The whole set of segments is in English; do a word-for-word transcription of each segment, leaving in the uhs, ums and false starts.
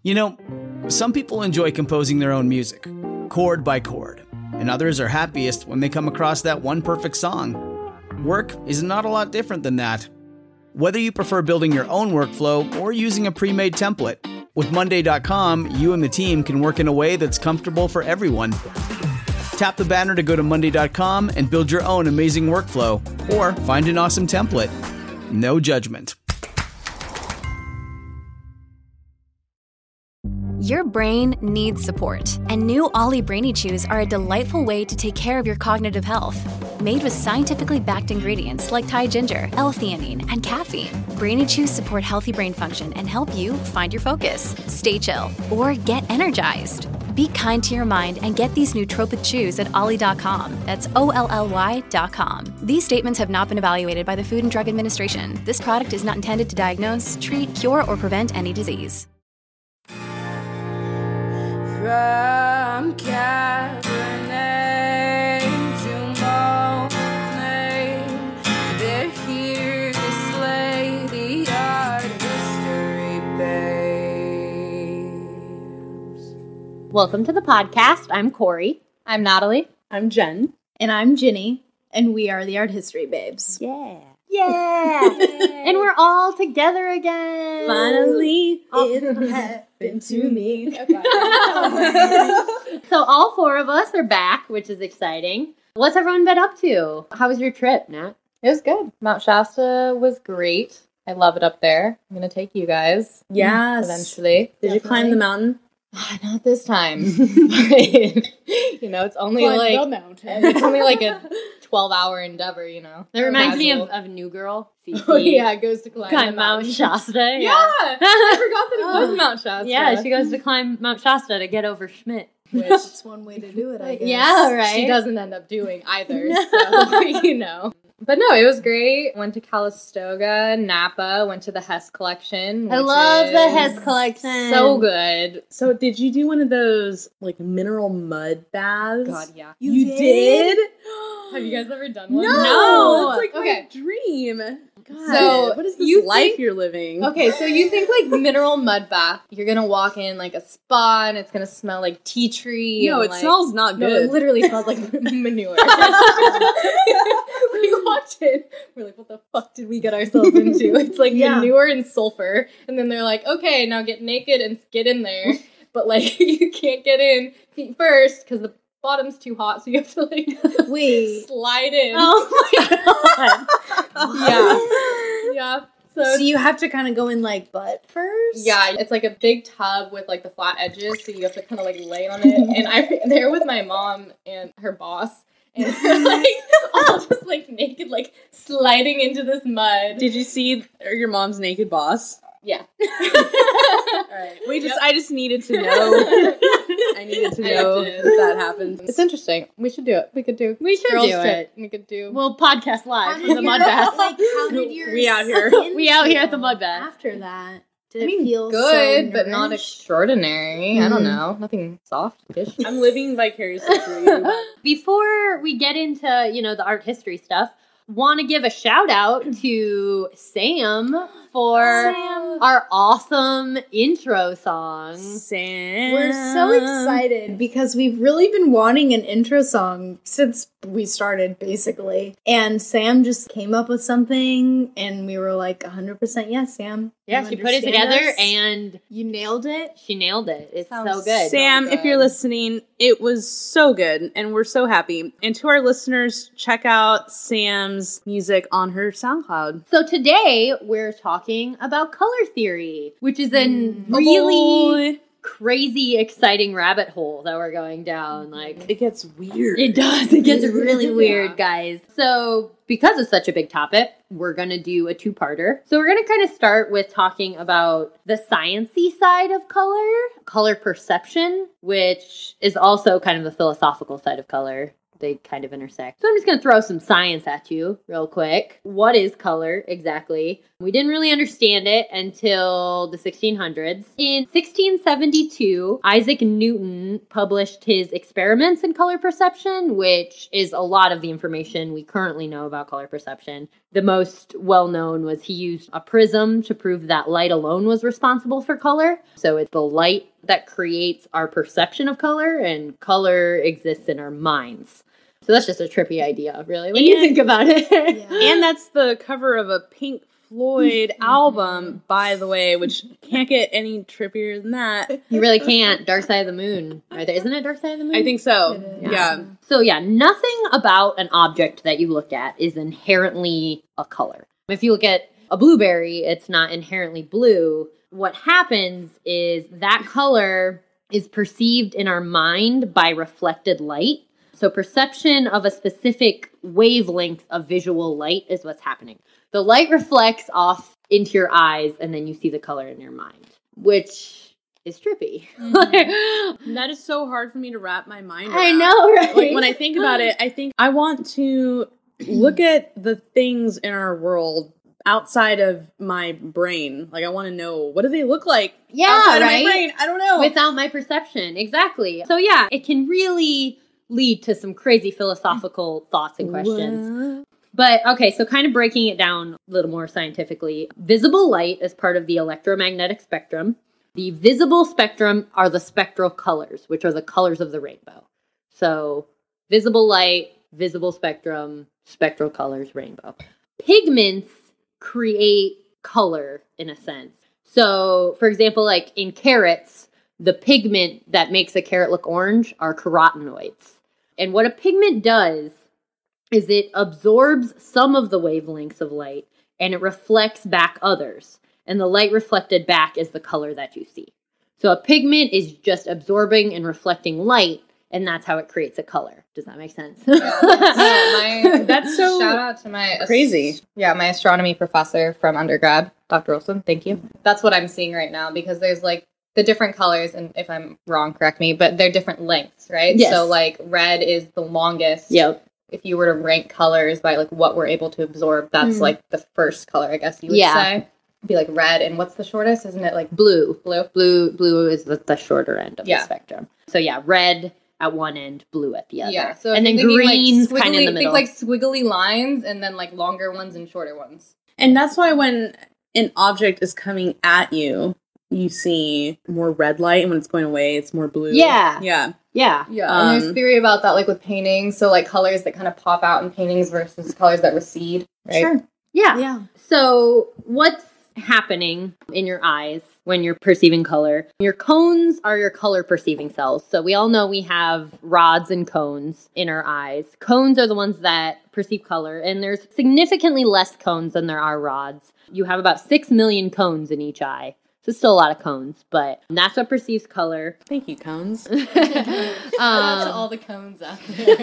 You know, some people enjoy composing their own music, chord by chord, and others are happiest when they come across that one perfect song. Work is not a lot different than that. Whether you prefer building your own workflow or using a pre-made template, with Monday dot com, you and the team can work in a way that's comfortable for everyone. Tap the banner to go to Monday dot com and build your own amazing workflow, or find an awesome template. No judgment. Your brain needs support, and new Ollie Brainy Chews are a delightful way to take care of your cognitive health. Made with scientifically backed ingredients like Thai ginger, L-theanine, and caffeine, Brainy Chews support healthy brain function and help you find your focus, stay chill, or get energized. Be kind to your mind and get these nootropic chews at ollie dot com. That's O L L Y dot com. These statements have not been evaluated by the Food and Drug Administration. This product is not intended to diagnose, treat, cure, or prevent any disease. From Cabernet to Monet, they're here to slay the art history babes. Welcome to the podcast. I'm Corey. I'm Natalie. I'm Jen. And I'm Ginny. And we are the Art History Babes. Yeah. Yeah. And we're all together again. Finally, Oh. it happened to me. So all four of us are back, which is exciting. What's everyone been up to? How was your trip, Nat? It was good. Mount Shasta was great. I love it up there. I'm going to take you guys. Yes. Eventually. Did you climb the mountain? Not this time. But, you know, it's only Climb like the mountain. it's only like a twelve hour endeavor, you know. That reminds me of, Casual. of New Girl. Fifi. Oh, yeah, it goes to climb, Climb the Mount mountain. Shasta. Yeah. I forgot that it was Mount Shasta. Yeah, she goes to climb Mount Shasta to get over Schmidt. Which, That's one way to do it, I guess. Yeah, right. She doesn't end up doing either, so, you know. But no, it was great. Went to Calistoga, Napa, went to the Hess Collection. I which love the is Hess Collection. So good. So did you do one of those like mineral mud baths? God, yeah. You, You did? did? Have you guys ever done one? No, No. it's like Okay. my dream. God, So, what is this you life think- you're living? Okay, so you think like mineral mud bath. You're gonna walk in like a spa and it's gonna smell like tea tree. No, and, it like- smells not No, good. it literally smells like manure. We walked in. We're like, what the fuck did we get ourselves into? It's like Yeah. manure and sulfur. And then they're like, okay, now get naked and get in there. But like, you can't get in feet first because the bottom's too hot. So you have to like Wait. slide in. Oh my god. Yeah. Yeah. So, So you have to kind of go in like butt first? yeah, it's like a big tub with like the flat edges, so you have to kind of like lay on it. And I'm there with my mom and her boss, and we're like all just like naked, like sliding into this mud. Did you see your mom's naked boss? Yeah. Alright. We just I just needed to know. I needed to I know did. if that happens. It's interesting. We should do it. We could do. We should girls do trip. it. We could do. We'll podcast How live did from the your- mud bath. Like, how did your We out here. skin We out here at feel the mud bath. After that, did I mean, it feel good, so but not nourished? extraordinary. I don't Mhm. know. Nothing soft-ish. I'm living vicariously through you. Before we get into, you know, the art history stuff, want to give a shout out to Sam for Sam. our awesome intro song. Sam. We're so excited because we've really been wanting an intro song since we started, basically. And Sam just came up with something, and we were like, one hundred percent yes, Sam. Yeah, You she put it understand together us? and You nailed it. she nailed it. It's Sounds so good. Sam, So if you're good. listening, it was so good and we're so happy. And to our listeners, check out Sam's music on her SoundCloud. So today we're talking about color theory, which is a Mm. really Boy, crazy, exciting rabbit hole that we're going down. Like, it gets weird. it does. It gets really Yeah. weird, guys. So, because it's such a big topic, we're going to do a two-parter. So, we're going to kind of start with talking about the science-y side of color, color perception, which is also kind of the philosophical side of color. they kind of intersect. So I'm just going to throw some science at you real quick. What is color exactly? We didn't really understand it until the sixteen hundreds. In sixteen seventy-two, Isaac Newton published his Experiments in Color Perception, which is a lot of the information we currently know about color perception. The most well-known was he used a prism to prove that light alone was responsible for color. So it's the light that creates our perception of color, and color exists in our minds. So that's just a trippy idea, really, when And- you think about it. Yeah. And that's the cover of a Pink Floyd album, by the way, which can't get any trippier than that. You really can't. Dark Side of the Moon. Are there, isn't it Dark Side of the Moon? I think so. It is. Yeah. So yeah, nothing about an object that you look at is inherently a color. If you look at a blueberry, it's not inherently blue. What happens is that color is perceived in our mind by reflected light. So perception of a specific wavelength of visual light is what's happening. The light reflects off into your eyes, and then you see the color in your mind, which is trippy. That is so hard for me to wrap my mind around. I know, right? Like, when I think about it, I think I want to look at the things in our world outside of my brain. Like, I want to know, what do they look like Yeah, outside right? of my brain? I don't know. Without my perception. Exactly. So yeah, it can really lead to some crazy philosophical thoughts and questions. But okay, so kind of breaking it down a little more scientifically, visible light is part of the electromagnetic spectrum. The visible spectrum are the spectral colors, which are the colors of the rainbow. So visible light, visible spectrum, spectral colors, rainbow. Pigments create color in a sense. So for example, like in carrots, the pigment that makes a carrot look orange are carotenoids. And what a pigment does is it absorbs some of the wavelengths of light and it reflects back others. And the light reflected back is the color that you see. So a pigment is just absorbing and reflecting light, and that's how it creates a color. Does that make sense? Yeah, my, That's so shout out to my crazy. Yeah, my astronomy professor from undergrad, Doctor Olson. Thank you. That's what I'm seeing right now, because there's like the different colors, and if I'm wrong, correct me, but they're different lengths, right? Yes. So like red is the longest. Yep. If you were to rank colors by like what we're able to absorb, that's Mm. like the first color, I guess you would Yeah. say. Be like red, and what's the shortest? Isn't it like Blue. blue? Blue blue is the, the shorter end of Yeah. the spectrum. So yeah, red at one end, blue at the other. Yeah. So and if then you're thinking, green's like, kind of in the squiggly- middle. Think like squiggly lines, and then like longer ones and shorter ones. And that's why when an object is coming at you, you see more red light, and when it's going away, it's more blue. Yeah. Yeah. yeah. Yeah, Um, and there's theory about that, like with paintings. So like colors that kind of pop out in paintings versus colors that recede. Right? Sure. Yeah. Yeah. So what's happening in your eyes when you're perceiving color? Your cones are your color perceiving cells. So we all know we have rods and cones in our eyes. Cones are the ones that perceive color, and there's significantly less cones than there are rods. You have about six million cones in each eye. So it's still a lot of cones, but that's what perceives color. Thank you, cones. Shout out to Um, all the cones out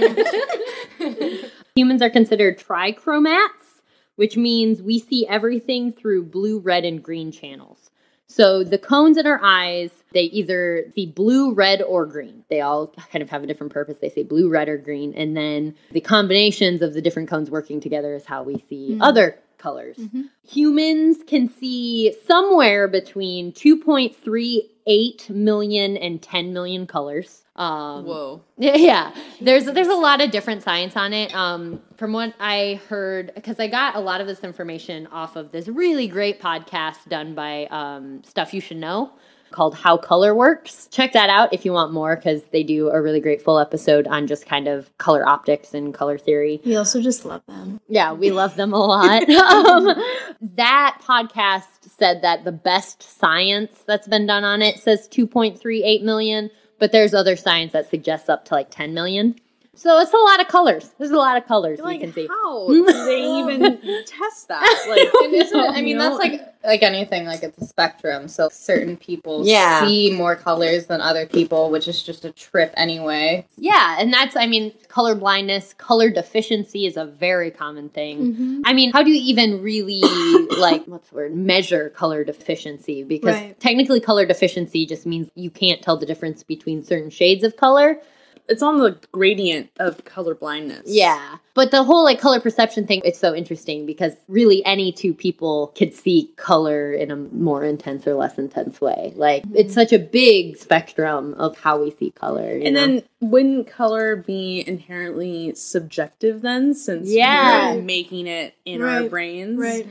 there. Humans are considered trichromats, which means we see everything through blue, red, and green channels. So the cones in our eyes, they either see blue, red, or green. They all kind of have a different purpose. They say blue, red, or green. And then the combinations of the different cones working together is how we see Mhm. other colors. Mhm. Humans can see somewhere between two point three eight million and ten million colors. Um, Whoa. yeah, yeah. There's there's a lot of different science on it. Um, from what I heard, because I got a lot of this information off of this really great podcast done by um, Stuff You Should Know called How Color Works. Check that out if you want more, because they do a really great full episode on just kind of color optics and color theory. We also just love them. Yeah, we love them a lot. um, that podcast said that the best science that's been done on it says two point three eight million, but there's other science that suggests up to like ten million. So it's a lot of colors. There's a lot of colors Like, you can see. how do they even test that? Like, And isn't it, I mean, you know? that's like like anything, like it's a spectrum. So certain people Yeah. see more colors than other people, which is just a trip anyway. Yeah, and that's, I mean, color blindness, color deficiency is a very common thing. Mm-hmm. I mean, how do you even really, like, what's the word, measure color deficiency? Because Right. technically color deficiency just means you can't tell the difference between certain shades of color. it's on the gradient of color blindness. Yeah. But the whole like color perception thing, it's so interesting because really any two people could see color in a more intense or less intense way. Like it's such a big spectrum of how we see color. You And know? then wouldn't color be inherently subjective then, since Yeah. we're making it in our Right. brains? Right.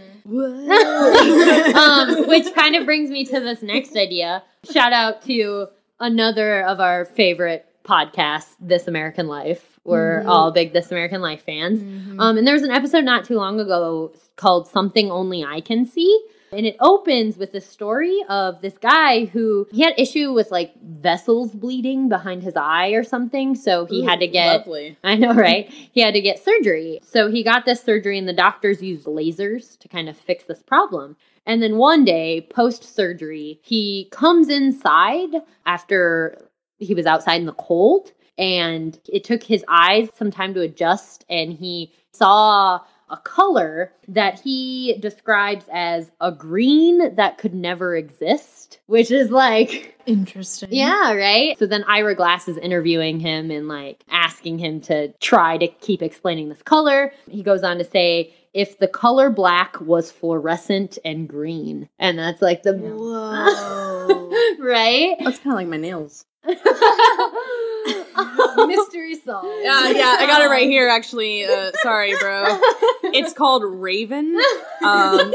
um, which kind of brings me to this next idea. Shout out to another of our favorite podcasts, This American Life. We're Mm-hmm. all big This American Life fans. Um, and there was an episode not too long ago called Something Only I Can See. And it opens with the story of this guy who he had issue with like vessels bleeding behind his eye or something. So he Ooh, had to get lovely. I know, right? He had to get surgery. So he got this surgery, and the doctors used lasers to kind of fix this problem. And then one day, post-surgery, he comes inside after he was outside in the cold, and it took his eyes some time to adjust, and he saw a color that he describes as a green that could never exist, which is like... Interesting. Yeah, right? So then Ira Glass is interviewing him and like asking him to try to keep explaining this color. He goes on to say, if the color black was fluorescent and green. And that's like the... Whoa. right? That's kind of like my nails. Mystery solved. Yeah, yeah, I got it right here, actually. Uh, sorry, bro. It's called Raven. Um,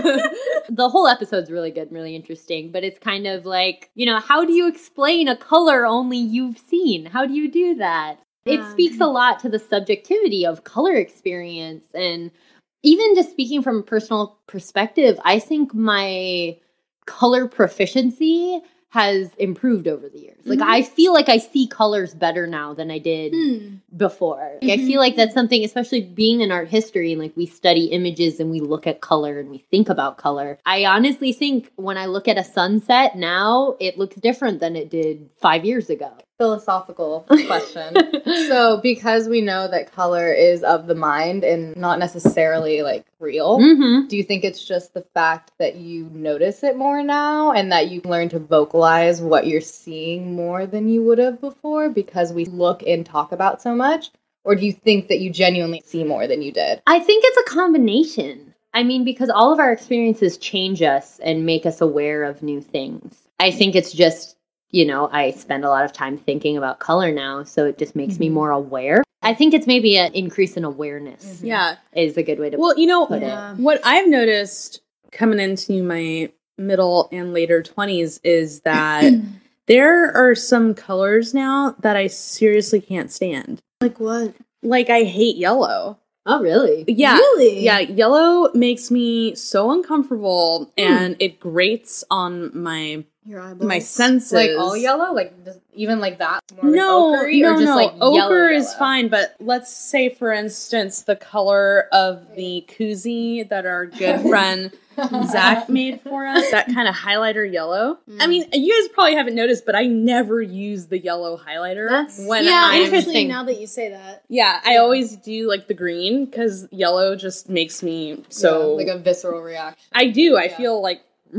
The whole episode's really good and really interesting, but it's kind of like, you know, how do you explain a color only you've seen? How do you do that? It Yeah. speaks a lot to the subjectivity of color experience. And even just speaking from a personal perspective, I think my color proficiency has improved over the years. Like, I feel like I see colors better now than I did Hmm. before. Like, I feel like that's something, especially being in art history, and like we study images and we look at color and we think about color. I honestly think when I look at a sunset now, it looks different than it did five years ago. Philosophical question. So, because we know that color is of the mind and not necessarily like real, Mm-hmm. do you think it's just the fact that you notice it more now and that you learn to vocalize what you're seeing more than you would have before because we look and talk about so much? Or do you think that you genuinely see more than you did? I think it's a combination. I mean, because all of our experiences change us and make us aware of new things. I think it's just, you know, I spend a lot of time thinking about color now, so it just makes me more aware. I think it's maybe an increase in awareness yeah. is a good way to Well, you know, put Yeah. it. what I've noticed coming into my middle and later twenties is that there are some colors now that I seriously can't stand. Like what? Like, I hate yellow. Oh, really? Yeah. Really? Yeah, yellow makes me so uncomfortable and it grates on my Your eyeballs. my senses. Like all yellow? Like just, even like that? More like No, ochre-y, no, or just no. like Ochre yellow, is yellow? fine, but let's say, for instance, the color of the koozie that our good friend Zach made for us, that kind of highlighter yellow. I mean, you guys probably haven't noticed, but I never use the yellow highlighter. That's when yeah. I'm Interesting. Now that you say that, Yeah, I always do like the green because yellow just makes me so. Yeah, like a visceral reaction. I do. I Yeah. feel like.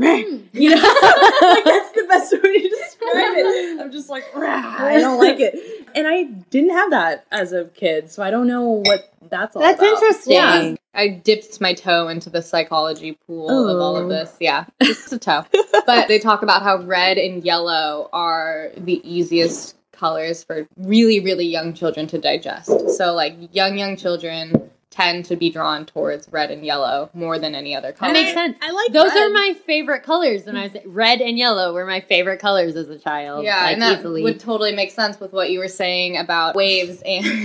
You know, like that's the best way to describe it. I'm just like, "Rah," I don't like it, and I didn't have that as a kid, so I don't know what that's all That's about. interesting. Yeah. I dipped my toe into the psychology pool of all of Oh. this. Yeah, just a toe. But they talk about how red and yellow are the easiest colors for really, really young children to digest. So, like, young, young children tend to be drawn towards red and yellow more than any other color. That makes sense. I like Those red. are my favorite colors. When I was red and yellow were my favorite colors as a child. Yeah, like, and that easily. would totally make sense with what you were saying about waves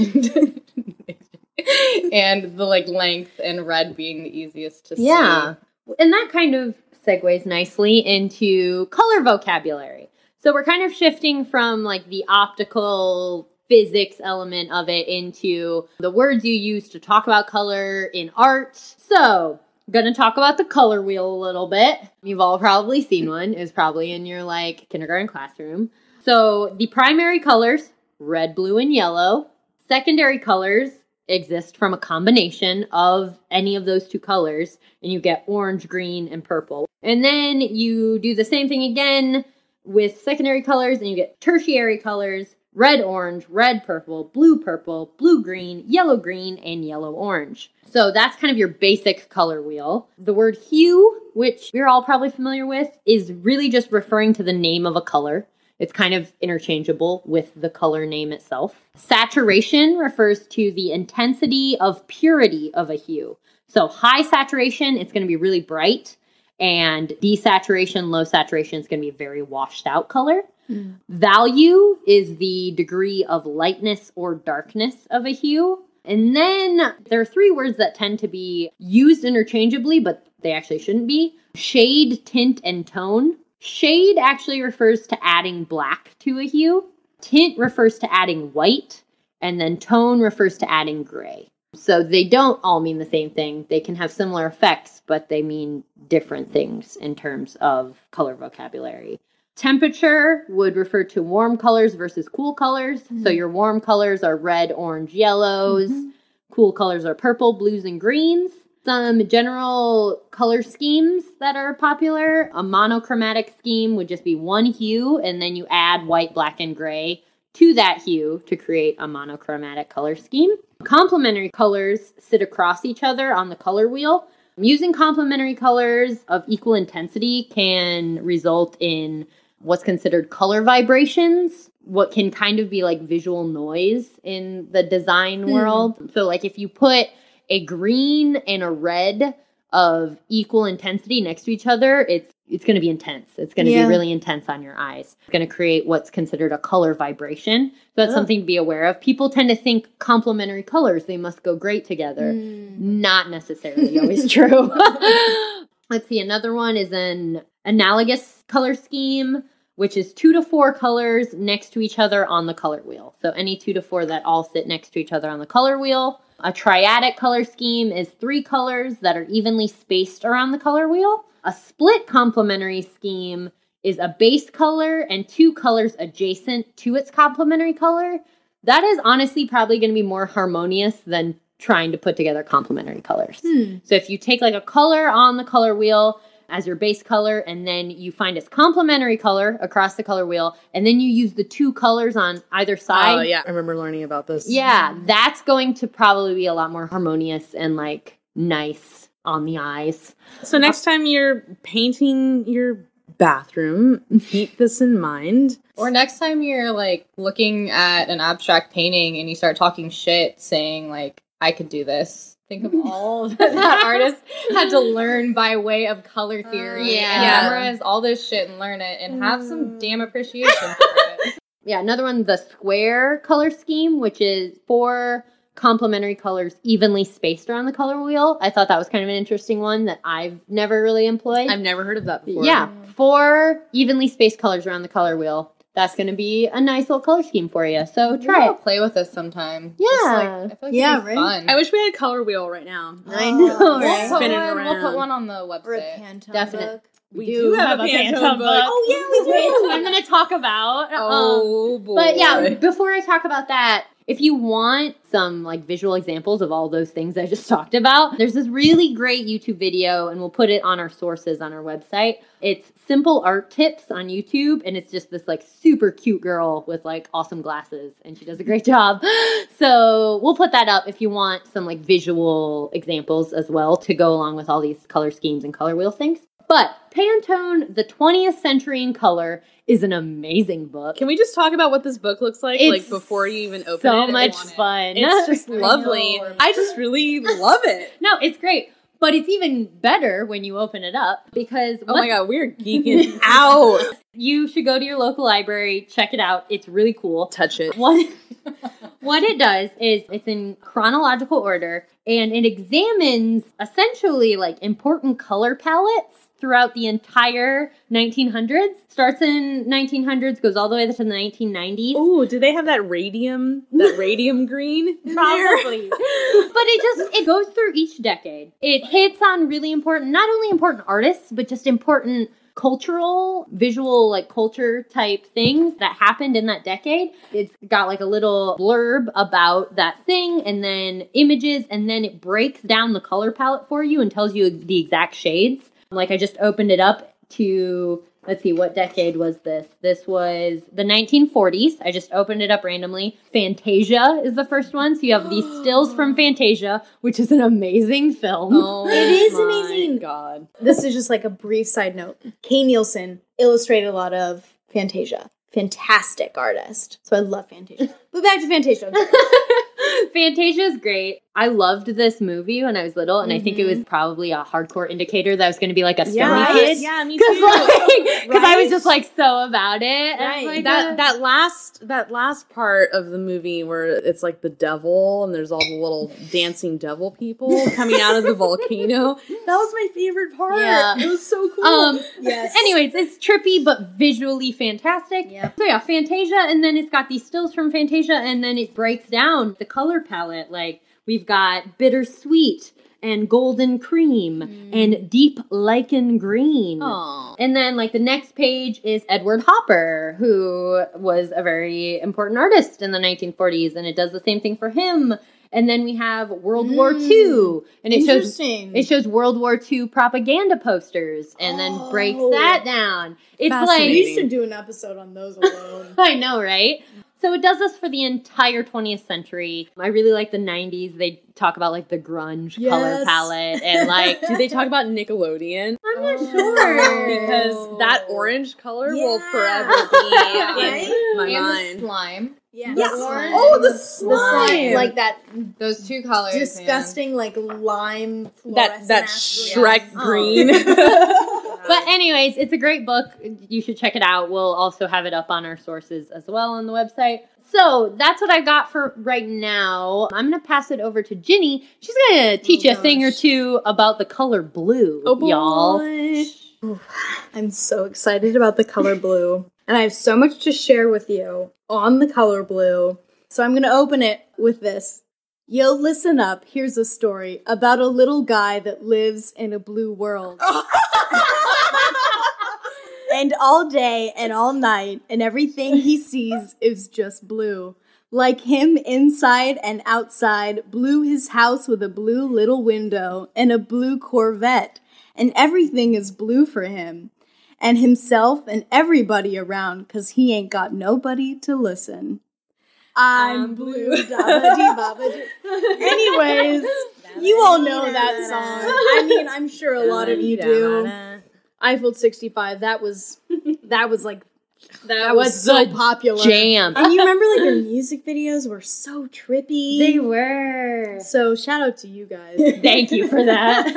and and the like length and red being the easiest to Yeah. see. And that kind of segues nicely into color vocabulary. So we're kind of shifting from like the optical physics element of it into the words you use to talk about color in art. So I'm going to talk about the color wheel a little bit. You've all probably seen one. It's probably in your like kindergarten classroom. So the primary colors, red, blue, and yellow. Secondary colors exist from a combination of any of those two colors, and you get orange, green, and purple. And then you do the same thing again with secondary colors, and you get tertiary colors, red orange, red purple, blue purple, blue green, yellow green, and yellow orange. So that's kind of your basic color wheel. The word hue, which we're all probably familiar with, is really just referring to the name of a color. It's kind of interchangeable with the color name itself. Saturation refers to the intensity of purity of a hue. So high saturation, it's going to be really bright. And desaturation, low saturation is going to be a very washed out color. Mm. Value is the degree of lightness or darkness of a hue. And then there are three words that tend to be used interchangeably, but they actually shouldn't be. Shade, tint, and tone. Shade actually refers to adding black to a hue. Tint refers to adding white. And then tone refers to adding gray. So they don't all mean the same thing. They can have similar effects, but they mean different things in terms of color vocabulary. Temperature would refer to warm colors versus cool colors. Mm-hmm. So your warm colors are red, orange, yellows. Mm-hmm. Cool colors are purple, blues, and greens. Some general color schemes that are popular. A monochromatic scheme would just be one hue, and then you add white, black, and gray to that hue to create a monochromatic color scheme. Complementary colors sit across each other on the color wheel. Using complementary colors of equal intensity can result in what's considered color vibrations, what can kind of be like visual noise in the design hmm. world. So like if you put a green and a red of equal intensity next to each other, it's it's going to be intense. It's going to yeah. be really intense on your eyes. It's going to create what's considered a color vibration. So that's oh. something to be aware of. People tend to think complementary colors, they must go great together. Mm. Not necessarily always true. Let's see. Another one is an analogous color scheme, which is two to four colors next to each other on the color wheel. So any two to four that all sit next to each other on the color wheel. A triadic color scheme is three colors that are evenly spaced around the color wheel. A split complementary scheme is a base color and two colors adjacent to its complementary color. That is honestly probably going to be more harmonious than trying to put together complementary colors. Hmm. So if you take like a color on the color wheel as your base color, and then you find its complementary color across the color wheel, and then you use the two colors on either side. Oh, yeah. I remember learning about this. Yeah, that's going to probably be a lot more harmonious and, like, nice on the eyes. So next time you're painting your bathroom, keep this in mind. Or next time you're, like, looking at an abstract painting and you start talking shit, saying, like, I could do this. Think of all that artists had to learn by way of color theory, uh, yeah. and memorize all this shit and learn it and have some damn appreciation for it. Yeah, another one, the square color scheme, which is four complementary colors evenly spaced around the color wheel. I thought that was kind of an interesting one that I've never really employed. I've never heard of that before. Yeah, four evenly spaced colors around the color wheel. That's going to be a nice little color scheme for you. So try I'll it. Play with this sometime. Yeah. Just like, I feel like yeah, it'd be right? fun. I wish we had a color wheel right now. I know, We'll right? put, Spinning one, around. we'll put one on the website. Or a Pantone Definite. book. We, We do, do have, have a a Pantone, Pantone book. book. Oh, yeah, we do. I'm going to talk about. Oh, um, boy. But yeah, before I talk about that, if you want some like visual examples of all those things I just talked about, there's this really great YouTube video, and we'll put it on our sources on our website. It's Simple Art Tips on YouTube, and it's just this like super cute girl with like awesome glasses, and she does a great job. So we'll put that up if you want some like visual examples as well to go along with all these color schemes and color wheel things. But Pantone, the twentieth Century in Color, is an amazing book. Can we just talk about what this book looks like, It's like before you even open so it? So much It's- fun. It's just lovely. I know. I just really love it. No, it's great. But it's even better when you open it up because Oh what- my god, we're geeking out. You should go to your local library, check it out. It's really cool. Touch it. What what it does is it's in chronological order, and it examines essentially like important color palettes throughout the entire nineteen hundreds. Starts in nineteen hundreds, goes all the way to the nineteen nineties. Oh, do they have that radium, that radium green in Probably. there? But it just, it goes through each decade. It hits on really important, not only important artists, but just important cultural, visual, like culture type things that happened in that decade. It's got like a little blurb about that thing and then images, and then it breaks down the color palette for you and tells you the exact shades. Like I just opened it up to let's see, what decade was this? This was the nineteen forties. I just opened it up randomly. Fantasia is the first one. So you have these stills from Fantasia, which is an amazing film. Oh, It is my amazing. God. This is just like a brief side note. Kay Nielsen illustrated a lot of Fantasia. Fantastic artist. So I love Fantasia. But back to Fantasia. I'm sorry. Fantasia is great. I loved this movie when I was little, and I think it Mm-hmm. was probably a hardcore indicator that I was going to be like a Stony Yeah, kid. yeah, me Because too. like, I was Right? just like so about it. And I was Right. like, that uh, that last that last part of the movie where it's like the devil and there's all the little dancing devil people coming out of the volcano. That was my favorite part. Yeah. It was so cool. Um, Yes. anyways, it's trippy but visually fantastic. Yep. So yeah, Fantasia, and then it's got these stills from Fantasia, and then it breaks down the color palette. Like we've got bittersweet and golden cream and deep lichen green. Aw. And then, like, the next page is Edward Hopper, who was a very important artist in the nineteen forties, and it does the same thing for him. And then we have World War Two, and it shows Interesting. it shows World War Two propaganda posters, and then breaks Oh. that down. It's like Fascinating. we should do an episode on those alone. I know, right? So it does this for the entire twentieth century. I really like the nineties. They talk about like the grunge color Yes. palette and like Did they talk about Nickelodeon? I'm not sure. Because that orange color will Yeah. forever be Right? in my and the mind. slime. Yeah. The Yes. orange Oh, the and slime. slime. Like that Those two colors. man. disgusting, like lime That that fluorescent-ass Shrek green. green. But anyways, it's a great book. You should check it out. We'll also have it up on our sources as well on the website. So that's what I got for right now. I'm going to pass it over to Ginny. She's going to teach Oh, you a thing or gosh. two about the color blue, Oh, boy. y'all. Ooh, I'm so excited about the color blue. And I have so much to share with you on the color blue. So I'm going to open it with this. Yo, listen up. Here's a story about a little guy that lives in a blue world. And all day and all night, and everything he sees is just blue. Like him inside and outside, blue his house with a blue little window and a blue Corvette. And everything is blue for him. And himself and everybody around, because he ain't got nobody to listen. I'm I'm blue. blue. da-ba-dee-ba-ba-dee. Anyways, you all know that song. I mean, I'm sure a lot of you do. Eiffel sixty-five, that was, that was like, that, was, was so the popular. Jam. And you remember like their music videos were so trippy. They were. So shout out to you guys. Thank you for that.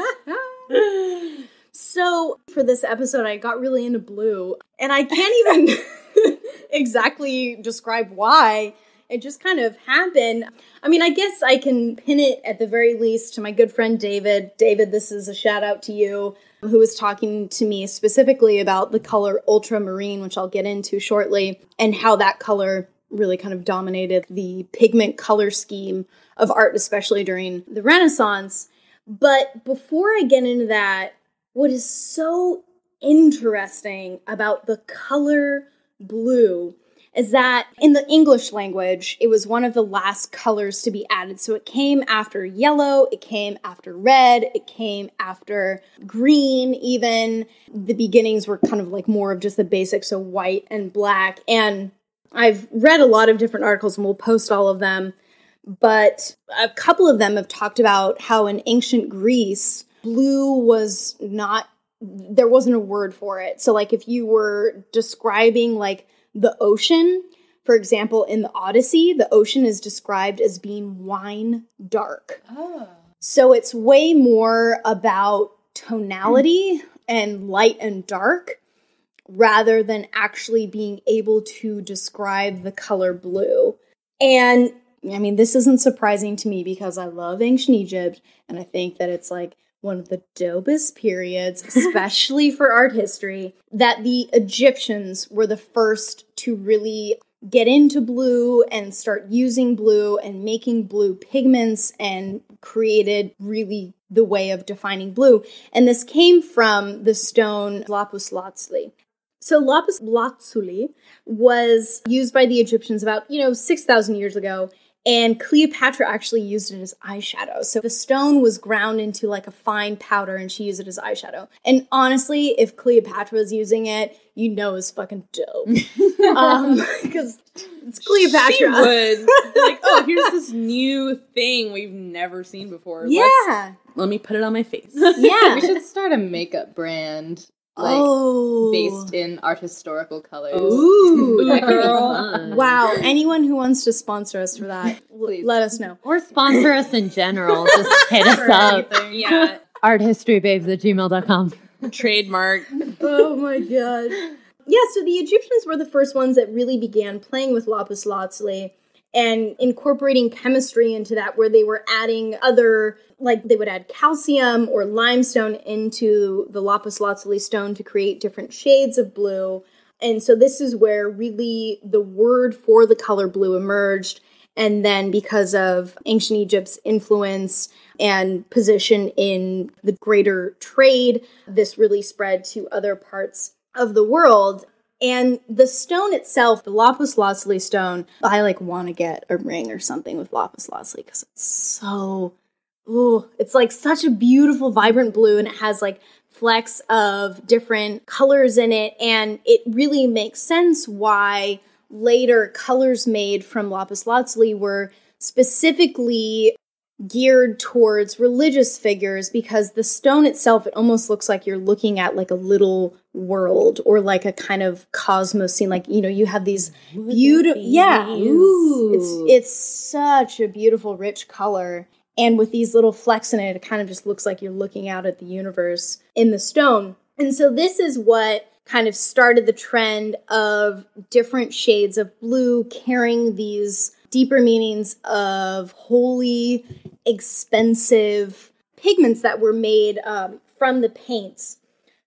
So for this episode, I got really into blue, and I can't even exactly describe why. It just kind of happened. I mean, I guess I can pin it at the very least to my good friend David. David, this is a shout out to you, who was talking to me specifically about the color ultramarine, which I'll get into shortly, and how that color really kind of dominated the pigment color scheme of art, especially during the Renaissance. But before I get into that, what is so interesting about the color blue is that in the English language, it was one of the last colors to be added. So it came after yellow, it came after red, it came after green even. The beginnings were kind of like more of just the basics, so white and black. And I've read a lot of different articles, and we'll post all of them. But a couple of them have talked about how in ancient Greece, blue was not, there wasn't a word for it. So like if you were describing like the ocean, for example, in the Odyssey, the ocean is described as being wine dark. Oh. So it's way more about tonality and light and dark rather than actually being able to describe the color blue. And I mean, this isn't surprising to me because I love ancient Egypt, and I think that it's like one of the dopest periods, especially for art history, that the Egyptians were the first to really get into blue and start using blue and making blue pigments and created really the way of defining blue. And this came from the stone lapis lazuli. So lapis lazuli was used by the Egyptians about, you know, six thousand years ago. And Cleopatra actually used it as eyeshadow. So the stone was ground into like a fine powder and she used it as eyeshadow. And honestly, if Cleopatra was using it, you know it's fucking dope. um, because it's Cleopatra. She would. Like, oh, here's this new thing we've never seen before. Yeah. Let's, let me put it on my face. Yeah. We should start a makeup brand. Like, oh. based in art historical colors. Ooh, That could be girl. fun. Wow. Anyone who wants to sponsor us for that, Please. let us know. Or sponsor us in general. Just hit us up. Yeah. arthistorybabes at gmail dot com. Trademark. Oh my god. Yeah, so the Egyptians were the first ones that really began playing with lapis lazuli and incorporating chemistry into that, where they were adding other, like they would add calcium or limestone into the lapis lazuli stone to create different shades of blue. And so this is where really the word for the color blue emerged. And then because of ancient Egypt's influence and position in the greater trade, this really spread to other parts of the world. And the stone itself, the lapis lazuli stone, I like want to get a ring or something with lapis lazuli because it's so, ooh, it's like such a beautiful, vibrant blue, and it has like flecks of different colors in it. And it really makes sense why later colors made from lapis lazuli were specifically geared towards religious figures, because the stone itself, it almost looks like you're looking at like a little world or like a kind of cosmos scene. Like, you know, you have these beautiful, yeah, Ooh. it's it's such a beautiful, rich color. And with these little flecks in it, it kind of just looks like you're looking out at the universe in the stone. And so this is what kind of started the trend of different shades of blue carrying these deeper meanings of holy, expensive pigments that were made um, from the paints.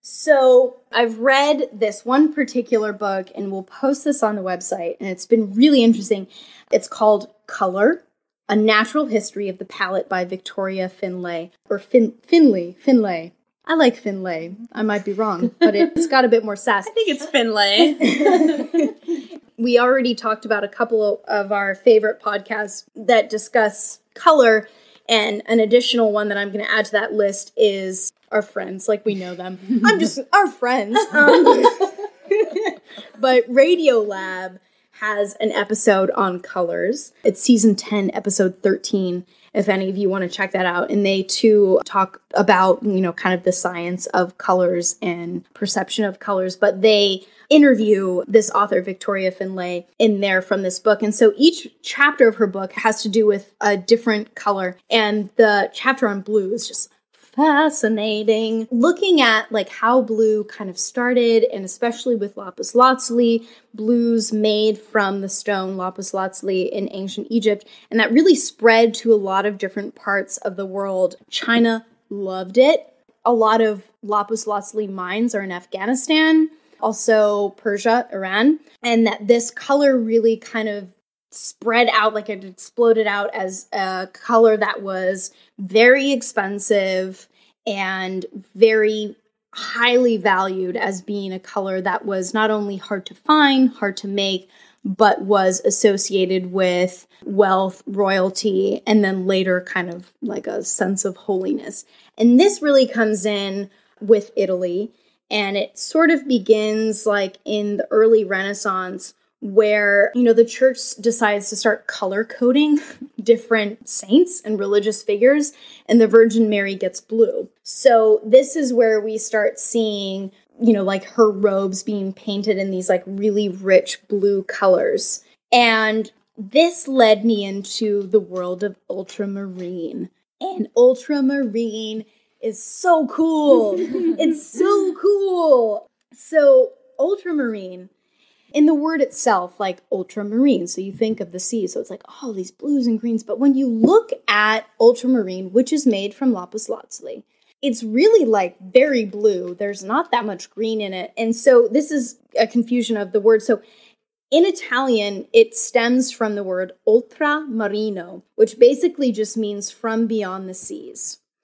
So I've read this one particular book, and we'll post this on the website, and it's been really interesting. It's called Color, A Natural History of the Palette by Victoria Finlay, or fin- Finlay, Finlay. I like Finlay. I might be wrong, but it's got a bit more sass. I think it's Finlay. We already talked about a couple of our favorite podcasts that discuss color, and an additional one that I'm going to add to that list is our friends, like we know them. I'm just our friends. Um, but Radiolab has an episode on colors. It's season ten, episode thirteen, if any of you want to check that out. And they too talk about, you know, kind of the science of colors and perception of colors, but they interview this author, Victoria Finlay, in there from this book. And so each chapter of her book has to do with a different color. And the chapter on blue is just fascinating. Looking at like how blue kind of started, and especially with lapis lazuli, blues made from the stone lapis lazuli in ancient Egypt. And that really spread to a lot of different parts of the world. China loved it. A lot of lapis lazuli mines are in Afghanistan, also Persia, Iran, and that this color really kind of spread out, like it exploded out as a color that was very expensive and very highly valued as being a color that was not only hard to find, hard to make, but was associated with wealth, royalty, and then later kind of like a sense of holiness. And this really comes in with Italy. And it sort of begins like in the early Renaissance, where, you know, the church decides to start color coding different saints and religious figures, and the Virgin Mary gets blue. So this is where we start seeing, you know, like her robes being painted in these like really rich blue colors. And this led me into the world of ultramarine. And ultramarine is so cool. It's so cool. So ultramarine, in the word itself, like ultramarine, so you think of the sea, so it's like, oh, these blues and greens. But when you look at ultramarine, which is made from lapis lazuli, it's really like very blue. There's not that much green in it. And so this is a confusion of the word. So in Italian, it stems from the word ultramarino, which basically just means from beyond the seas.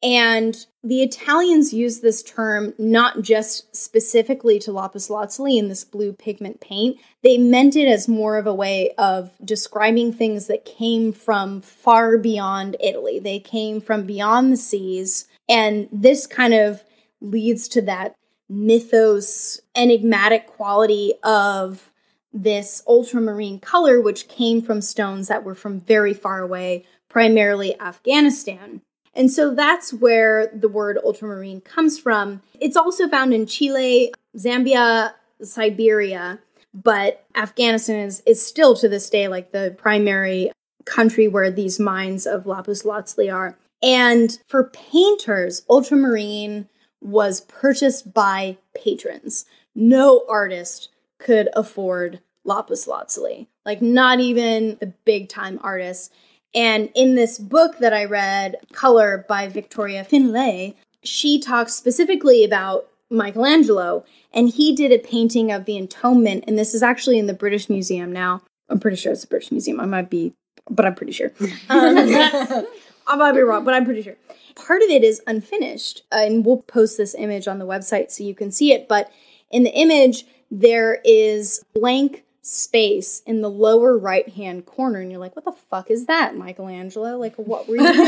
And the Italians used this term not just specifically to lapis lazuli in this blue pigment paint. They meant it as more of a way of describing things that came from far beyond Italy. They came from beyond the seas. And this kind of leads to that mythos, enigmatic quality of this ultramarine color, which came from stones that were from very far away, primarily Afghanistan. And so that's where the word ultramarine comes from. It's also found in Chile, Zambia, Siberia, but Afghanistan is, is still to this day like the primary country where these mines of lapis lazuli are. And for painters, ultramarine was purchased by patrons. No artist could afford lapis lazuli, like not even the big time artists. And in this book that I read, Color by Victoria Finlay, she talks specifically about Michelangelo, and he did a painting of the Entombment, and this is actually in the British Museum now. I'm pretty sure it's the British Museum. I might be, but I'm pretty sure. Um, I might be wrong, but I'm pretty sure. Part of it is unfinished, uh, and we'll post this image on the website so you can see it, but in the image, there is blank space in the lower right-hand corner, and you're like, what the fuck is that, Michelangelo? Like, what were you doing?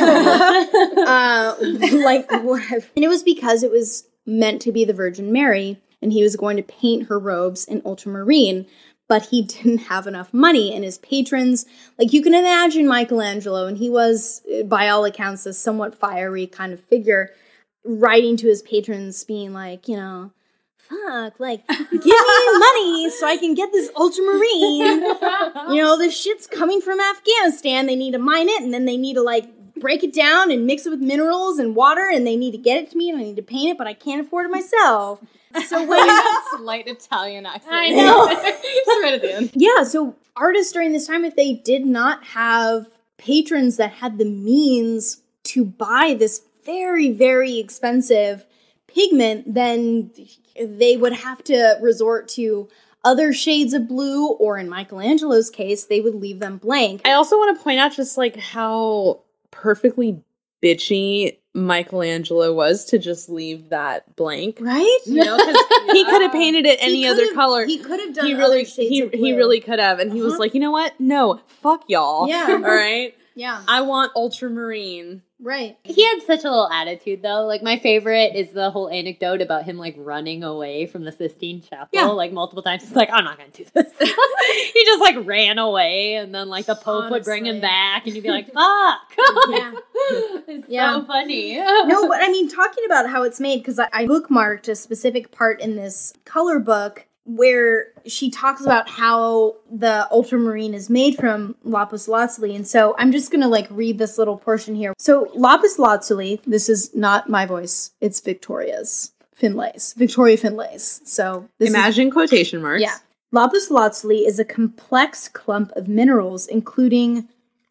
uh, like, what? And it was because it was meant to be the Virgin Mary, and he was going to paint her robes in ultramarine, but he didn't have enough money, and his patrons, like, you can imagine Michelangelo, and he was, by all accounts, a somewhat fiery kind of figure, writing to his patrons, being like, you know, fuck, like, give me money so I can get this ultramarine. You know, this shit's coming from Afghanistan. They need to mine it, and then they need to, like, break it down and mix it with minerals and water, and they need to get it to me, and I need to paint it, but I can't afford it myself. So when slight Italian accent. I know. Just right at the end. Yeah, so artists during this time, if they did not have patrons that had the means to buy this very, very expensive pigment, then they would have to resort to other shades of blue, or in Michelangelo's case, they would leave them blank. I also want to point out just like how perfectly bitchy Michelangelo was to just leave that blank. Right? You know, because he could have painted it any He other could've- color. He could have done He really, other shades he, of blue. he really could have. And he was Uh-huh. like, you know what? No, fuck y'all. Yeah. All right? Yeah, I want ultramarine. right. He had such a little attitude, though. Like, my favorite is the whole anecdote about him, like, running away from the Sistine Chapel, Yeah. like, multiple times. He's like, I'm not going to do this. He just, like, ran away, and then, like, the Pope would bring him Honestly. back, and he'd be like, fuck! Yeah. It's Yeah. so funny. No, but I mean, talking about how it's made, because I, I bookmarked a specific part in this color book where she talks about how the ultramarine is made from lapis lazuli. And so I'm just going to like read this little portion here. So lapis lazuli, this is not my voice, it's Victoria's. Finlay's. Victoria Finlay's. So this Imagine quotation marks. is, yeah. Lapis lazuli is a complex clump of minerals, including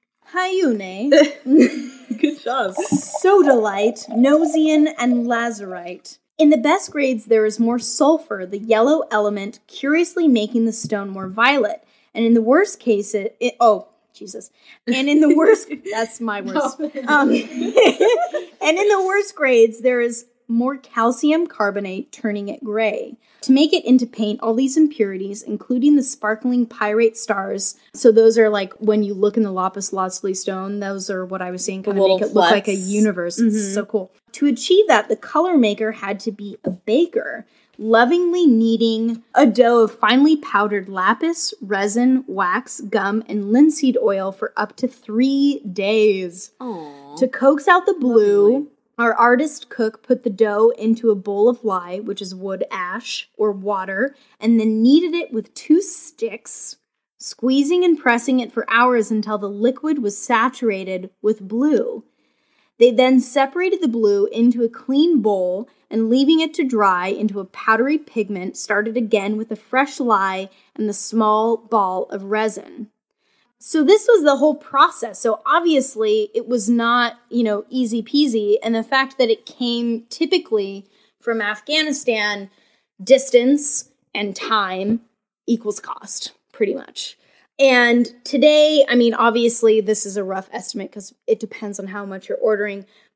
hyune, Good job. sodalite, nosian, and lazurite. In the best grades, there is more sulfur, the yellow element, curiously making the stone more violet. And in the worst case, it, it oh, Jesus. And in the worst, that's my worst. Um, and in the worst grades, there is more calcium carbonate, turning it gray. To make it into paint, all these impurities, including the sparkling pyrite stars, so those are like, when you look in the lapis lazuli stone, those are what I was saying, kind of little make it look like a flecks. universe. It's Mhm. so cool. To achieve that, the color maker had to be a baker, lovingly kneading a dough of finely powdered lapis, resin, wax, gum, and linseed oil for up to three days. Aww. To coax out the blue, our artist cook put the dough into a bowl of lye, which is wood ash or water, and then kneaded it with two sticks, squeezing and pressing it for hours until the liquid was saturated with blue. They then separated the blue into a clean bowl and, leaving it to dry into a powdery pigment, started again with the fresh lye and the small ball of resin. So this was the whole process. So obviously it was not, you know, easy peasy. And the fact that it came typically from Afghanistan, distance and time equals cost, pretty much. And today, I mean, obviously this is a rough estimate because it depends on how much you're ordering.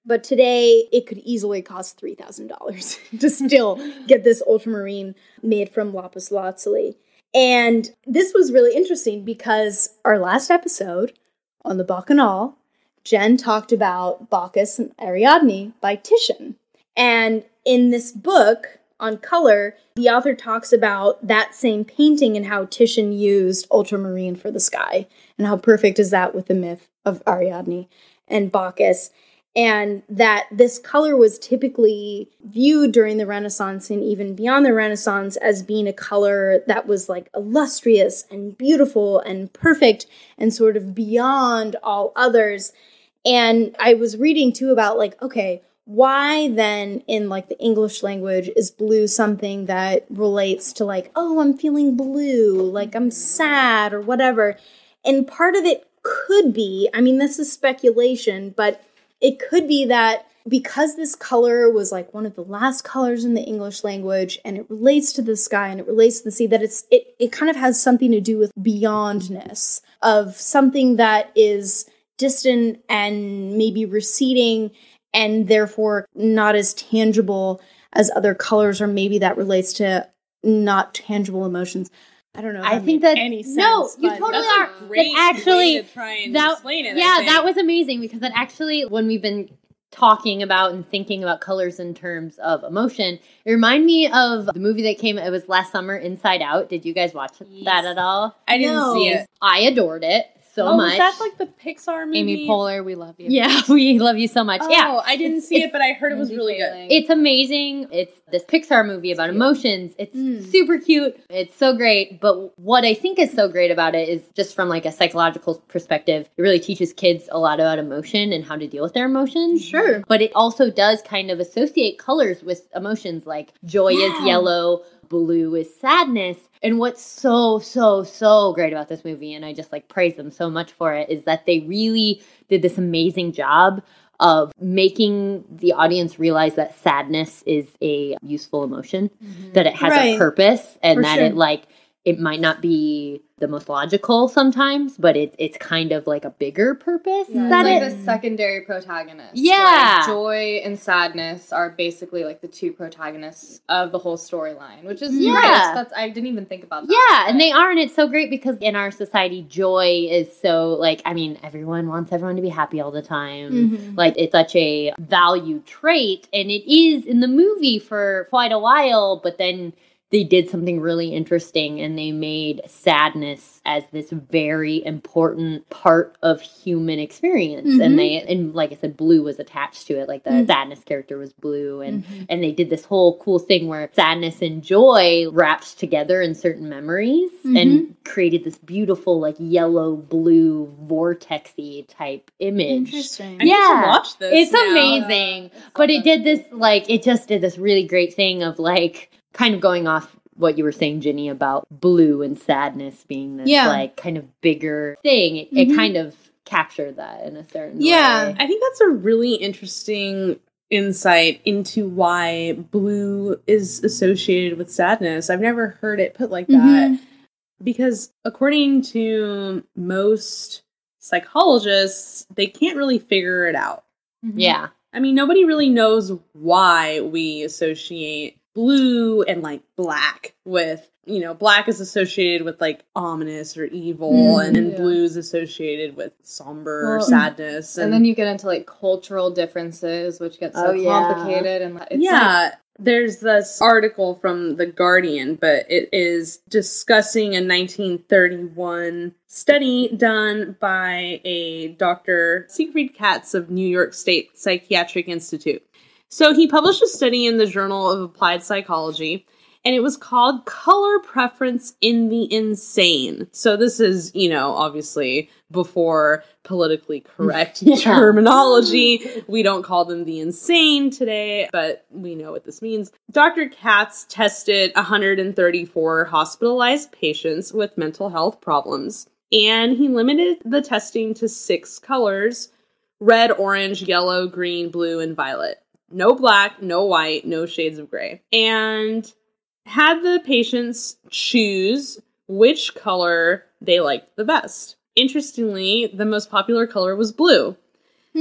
But today, it could easily cost three thousand dollars to still get this ultramarine made from lapis lazuli. And this was really interesting because our last episode on the Bacchanal, Jen talked about Bacchus and Ariadne by Titian. And in this book on color, the author talks about that same painting and how Titian used ultramarine for the sky. And how perfect is that with the myth of Ariadne and Bacchus. And that this color was typically viewed during the Renaissance and even beyond the Renaissance as being a color that was like illustrious and beautiful and perfect and sort of beyond all others. And I was reading too about like, okay, why then in like the English language is blue something that relates to like, oh, I'm feeling blue, like I'm sad or whatever. And part of it could be, I mean, this is speculation, but it could be that because this color was like one of the last colors in the English language and it relates to the sky and it relates to the sea, that it's it, it kind of has something to do with beyondness of something that is distant and maybe receding and therefore not as tangible as other colors, or maybe that relates to not tangible emotions. I don't know. If I that think made that any sense. no, you but- totally That's are. a great That actually, way to try and that, explain it. I yeah, think. that was amazing because that actually, when we've been talking about and thinking about colors in terms of emotion, it reminded me of the movie that came. It was last summer, Inside Out. Did you guys watch that at all? I didn't No. see it. I adored it so oh, much. is that like the Pixar movie? Amy Poehler, we love you. Yeah, we love you so much. Oh, yeah, I didn't It's- see it's- it, but I heard it was Mindy really good. Kaling. It's amazing. It's this Pixar movie about emotions. It's Mm. super cute. It's so great. But what I think is so great about it is just from like a psychological perspective, it really teaches kids a lot about emotion and how to deal with their emotions. Sure. But it also does kind of associate colors with emotions, like joy is Yeah. yellow, blue is sadness. And what's so, so, so great about this movie, and I just like praise them so much for it, is that they really did this amazing job of making the audience realize that sadness is a useful emotion, that it has Right. a purpose, and For that sure. it like it might not be the most logical sometimes, but it, it's kind of like a bigger purpose. Yeah, that it's it, like the secondary protagonist. Yeah. Like, joy and sadness are basically like the two protagonists of the whole storyline, which is Yeah. right. That's, I didn't even think about that. Yeah, and they are, and it's so great because in our society, joy is so like, I mean, everyone wants everyone to be happy all the time. Mhm. Like, it's such a valued trait, and it is in the movie for quite a while, but then they did something really interesting and they made sadness as this very important part of human experience. Mhm. And they, and like I said, blue was attached to it. Like the Mhm. sadness character was blue, and Mhm. and they did this whole cool thing where sadness and joy wrapped together in certain memories and created this beautiful like yellow blue vortexy type image. Interesting. I need Yeah. to watch this. It's now. amazing. But it did this like it just did this really great thing of like kind of going off what you were saying, Ginny, about blue and sadness being this Yeah. like kind of bigger thing. It, Mhm. it kind of captured that in a certain Yeah. way. I think that's a really interesting insight into why blue is associated with sadness. I've never heard it put like that. Mhm. Because according to most psychologists, they can't really figure it out. Yeah. I mean, nobody really knows why we associate blue and like black with, you know, black is associated with like ominous or evil, Mm, and then yeah. blue is associated with somber or Well, sadness. And then you get into like cultural differences, which gets so Oh, yeah. complicated. And it's yeah, there's this article from The Guardian, but it is discussing a nineteen thirty-one study done by a Doctor Siegfried Katz of New York State Psychiatric Institute. So he published a study in the Journal of Applied Psychology, and it was called Color Preference in the Insane. So this is, you know, obviously before politically correct Yeah. terminology. We don't call them the insane today, but we know what this means. Doctor Katz tested one hundred thirty-four hospitalized patients with mental health problems, and he limited the testing to six colors: red, orange, yellow, green, blue, and violet. No black, no white, no shades of gray. And had the patients choose which color they liked the best. Interestingly, the most popular color was blue. Hmm.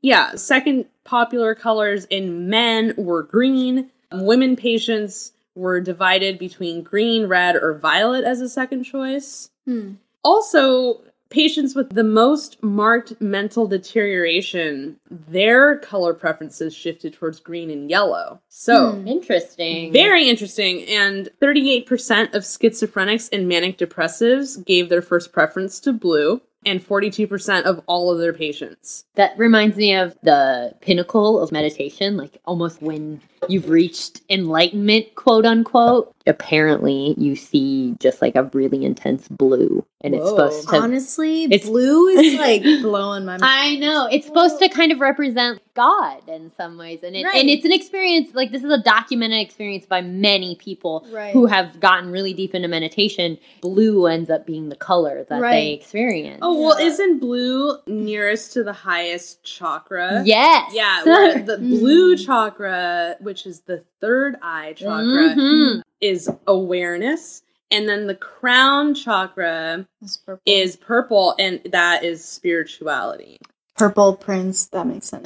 Yeah, second popular colors in men were green. Women patients were divided between green, red, or violet as a second choice. Hmm. Also, patients with the most marked mental deterioration, their color preferences shifted towards green and yellow. So, Hmm. Interesting. very interesting. And thirty-eight percent of schizophrenics and manic depressives gave their first preference to blue, and forty-two percent of all of their patients. That reminds me of the pinnacle of meditation, like almost when you've reached enlightenment, quote unquote. Apparently, you see just like a really intense blue, and it's Whoa. supposed to. Honestly, It's- blue is like blowing my mind. I know it's supposed to kind of represent God in some ways, and it, Right. and it's an experience. Like this is a documented experience by many people Right. who have gotten really deep into meditation. Blue ends up being the color that they Right. experience. Oh, well, Yeah. isn't blue nearest to the highest chakra? Yes. Yeah, where the Mm. blue chakra, which is the third eye chakra, Mhm. is awareness. And then the crown chakra It's purple. is purple, and that is spirituality. Purple Prince. That makes sense.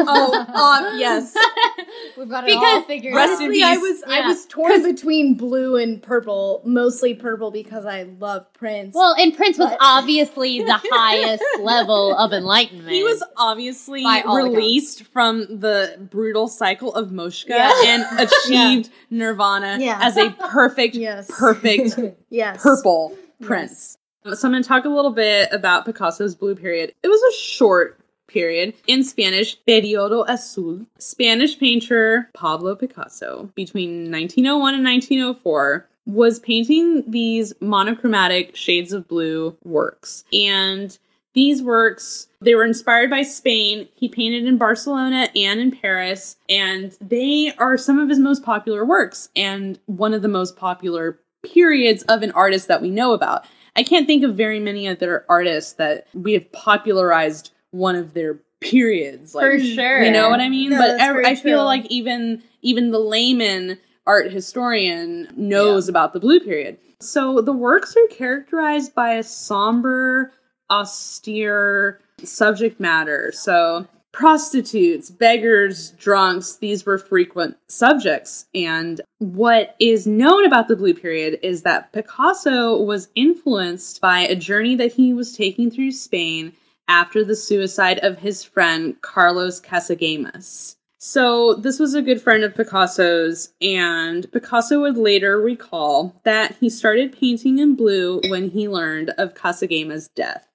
Oh, um, yes. We've got it all figured Rest in Honestly, I peace. was I Yeah. was torn between blue and purple, mostly purple because I love Prince. Well, and Prince was But- obviously the highest level of enlightenment. He was obviously By all released from the brutal cycle of Moshka Yeah. and achieved nirvana Yeah. as a perfect, Yes. perfect yes, purple prince. So I'm going to talk a little bit about Picasso's blue period. It was a short period. In Spanish, Periodo Azul. Spanish painter Pablo Picasso, between nineteen oh one and nineteen oh four, was painting these monochromatic shades of blue works. And these works, they were inspired by Spain. He painted in Barcelona and in Paris, and they are some of his most popular works and one of the most popular periods of an artist that we know about. I can't think of very many other artists that we have popularized one of their periods. Like, For sure. you know what I mean? No, but that's ev- very I feel true. like even even the layman art historian knows about the blue period. So the works are characterized by a somber, austere subject matter. So prostitutes, beggars, drunks, these were frequent subjects. And what is known about the blue period is that Picasso was influenced by a journey that he was taking through Spain after the suicide of his friend Carlos Casagemas. So this was a good friend of Picasso's, and Picasso would later recall that he started painting in blue when he learned of Casagemas' death.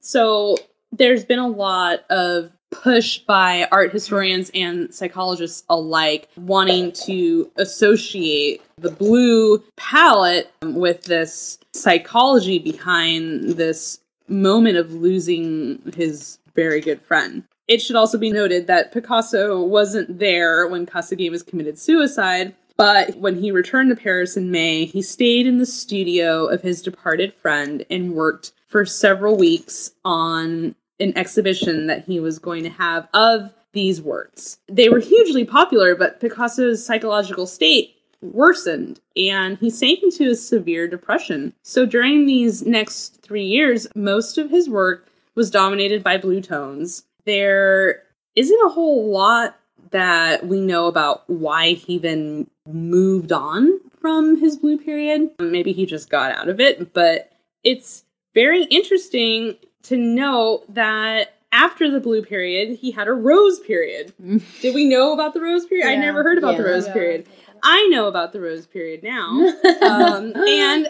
So there's been a lot of push by art historians and psychologists alike wanting to associate the blue palette with this psychology behind this moment of losing his very good friend. It should also be noted that Picasso wasn't there when Casagemas committed suicide, but when he returned to Paris in May, he stayed in the studio of his departed friend and worked for several weeks on an exhibition that he was going to have of these works. They were hugely popular, but Picasso's psychological state worsened, and he sank into a severe depression. So during these next three years, most of his work was dominated by blue tones. There isn't a whole lot that we know about why he then moved on from his blue period. Maybe he just got out of it, but it's very interesting to know that after the blue period, he had a rose period. Did we know about the rose period? I Yeah. never heard about the Yeah. rose Yeah. period. I know about the rose period now. um, and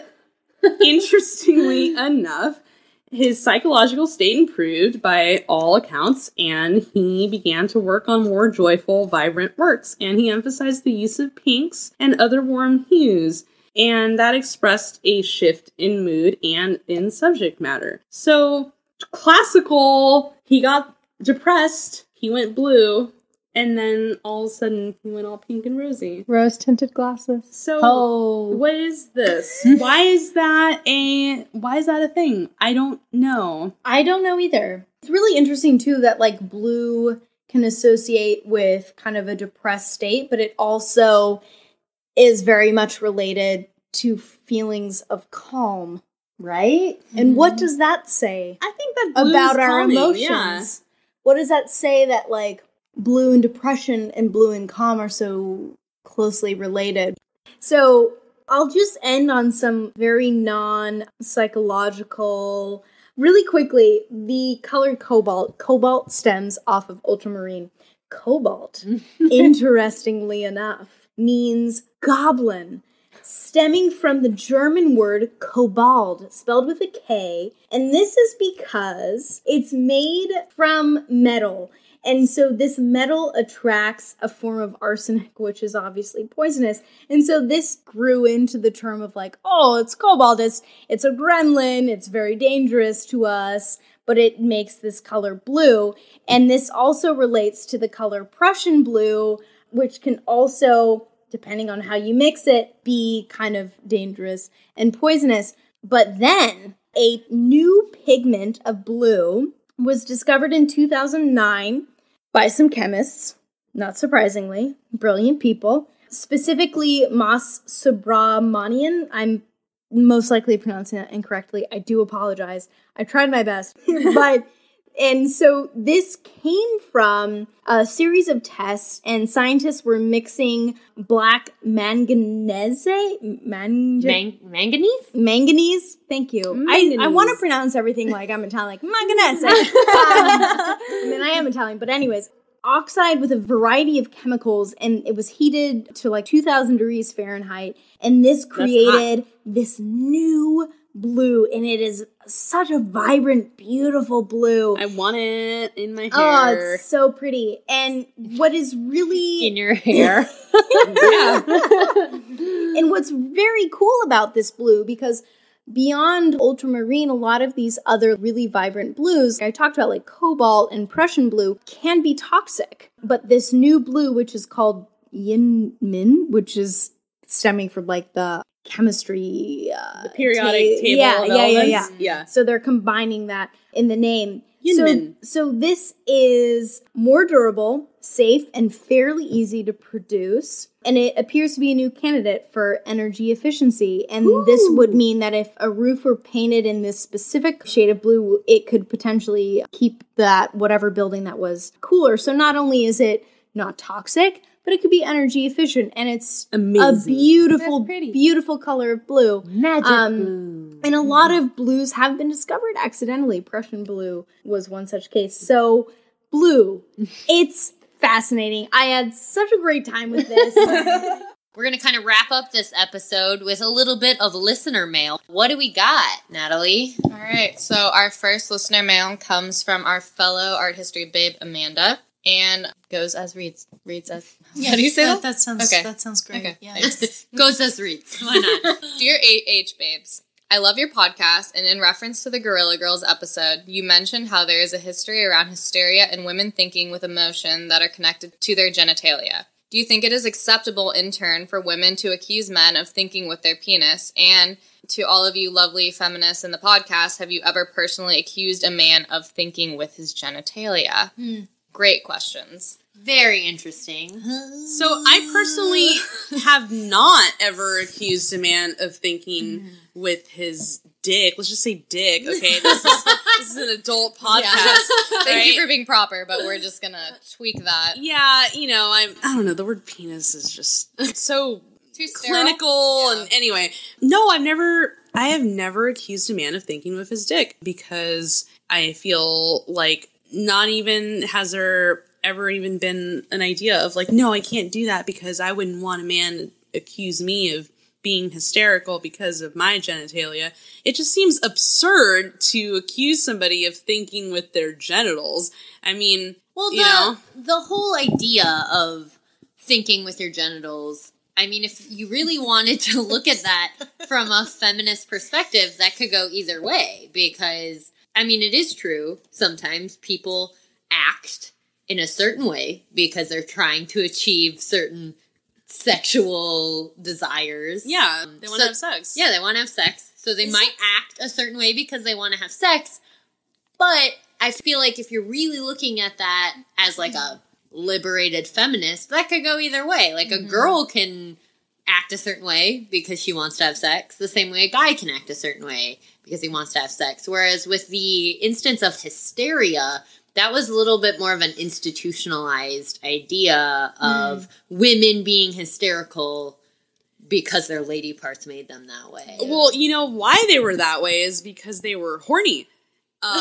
interestingly enough, his psychological state improved by all accounts, and he began to work on more joyful, vibrant works. And he emphasized the use of pinks and other warm hues. And that expressed a shift in mood and in subject matter. So, classical, he got depressed, he went blue, and then all of a sudden he went all pink and rosy. Rose tinted glasses. So, Oh. what is this? Why is that a why is that a thing? I don't know. I don't know either. It's really interesting too that like blue can associate with kind of a depressed state, but it also is very much related to feelings of calm, right? And what does that say I think that blue about is our calming, emotions? yeah. what does that say that, like, blue and depression and blue and calm are so closely related? So I'll just end on some very non-psychological. Really quickly, the color cobalt. Cobalt stems off of ultramarine. Cobalt, interestingly enough, means goblin, stemming from the German word Cobalt, spelled with a K. And this is because it's made from metal. And so this metal attracts a form of arsenic, which is obviously poisonous. And so this grew into the term of like, oh, it's cobalt, it's, it's a gremlin, it's very dangerous to us, but it makes this color blue. And this also relates to the color Prussian blue, which can also, depending on how you mix it, be kind of dangerous and poisonous. But then a new pigment of blue was discovered in two thousand nine by some chemists, not surprisingly, brilliant people, specifically Mas Subramanian. I'm most likely pronouncing that incorrectly. I do apologize. I tried my best. But, and so this came from a series of tests, and scientists were mixing black manganese, man- Man- manganese? manganese, thank you. Manganese. I, I want to pronounce everything like I'm Italian, like manganese. um, I mean, I am Italian, but anyways, oxide with a variety of chemicals, and it was heated to like two thousand degrees Fahrenheit, and this created this new blue, and it is such a vibrant, beautiful blue. I want it in my hair. Oh, it's so pretty. And what is really In your hair. Yeah. and what's very cool about this blue, because beyond ultramarine, a lot of these other really vibrant blues, I talked about like cobalt and Prussian blue, can be toxic. But this new blue, which is called yin min, which is stemming from like the chemistry, uh, The periodic ta- table yeah, of yeah, yeah, elements. yeah. Yeah. So they're combining that in the name. Yinmin. So, so this is more durable, safe, and fairly easy to produce. And it appears to be a new candidate for energy efficiency. And Ooh. this would mean that if a roof were painted in this specific shade of blue, it could potentially keep that whatever building that was cooler. So not only is it not toxic, but it could be energy efficient. And it's Amazing. a beautiful, That's pretty. beautiful color of blue. Magic Um, blue. And a lot of blues have been discovered accidentally. Prussian blue was one such case. So, blue, it's fascinating. I had such a great time with this. We're going to kind of wrap up this episode with a little bit of listener mail. What do we got, Natalie? All right, so our first listener mail comes from our fellow art history babe, Amanda, and goes as reads. Reads as... How do you say that? That sounds, Okay. that sounds great. Okay. Yeah. Goes as reads. Why not? Dear A H babes, I love your podcast, and in reference to the Gorilla Girls episode, you mentioned how there is a history around hysteria and women thinking with emotion that are connected to their genitalia. Do you think it is acceptable in turn for women to accuse men of thinking with their penis? And to all of you lovely feminists in the podcast, have you ever personally accused a man of thinking with his genitalia? Hmm. Great questions. Very interesting. So I personally have not ever accused a man of thinking with his dick. Let's just say dick, okay? This is, this is an adult podcast. Thank right? you for being proper, but we're just gonna tweak that. Yeah, you know, I'm, I don't know, the word penis is just it's so Too sterile? clinical. Yeah. And anyway, no, I've never, I have never accused a man of thinking with his dick because I feel like not even has there ever even been an idea of like, no, I can't do that because I wouldn't want a man to accuse me of being hysterical because of my genitalia. It just seems absurd to accuse somebody of thinking with their genitals. I mean, Well, the, you know, the whole idea of thinking with your genitals, I mean, if you really wanted to look at that from a feminist perspective, that could go either way. Because, I mean, it is true. Sometimes people act in a certain way because they're trying to achieve certain sexual desires. yeah, they want to so- have sex. Yeah, they want to have sex. So they might act a certain way because they want to have sex. But I feel like if you're really looking at that as like a liberated feminist, that could go either way. Like a girl can act a certain way because she wants to have sex, the same way a guy can act a certain way because he wants to have sex. Whereas with the instance of hysteria, that was a little bit more of an institutionalized idea of mm. women being hysterical because their lady parts made them that way. Well, you know why they were that way is because they were horny. Um,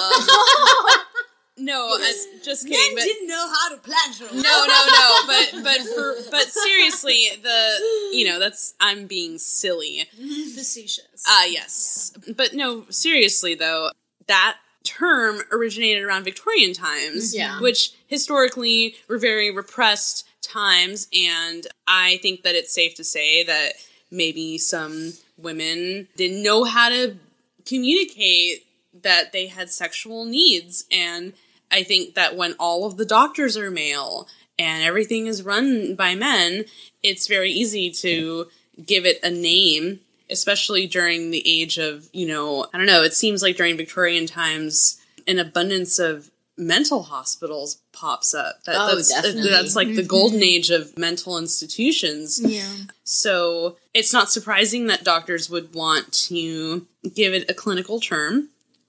no, I, just kidding. Men but, didn't know how to pleasure. No, no, no. But but for but seriously, the you know that's I'm being silly, facetious. Ah, uh, yes. Yeah. But no, seriously though, that term originated around Victorian times, yeah. which historically were very repressed times, and I think that it's safe to say that maybe some women didn't know how to communicate that they had sexual needs, and I think that when all of the doctors are male and everything is run by men, it's very easy to give it a name, especially during the age of, you know, I don't know, it seems like during Victorian times, an abundance of mental hospitals pops up. That, oh, that's, definitely. That's like the golden age of mental institutions. Yeah. So it's not surprising that doctors would want to give it a clinical term.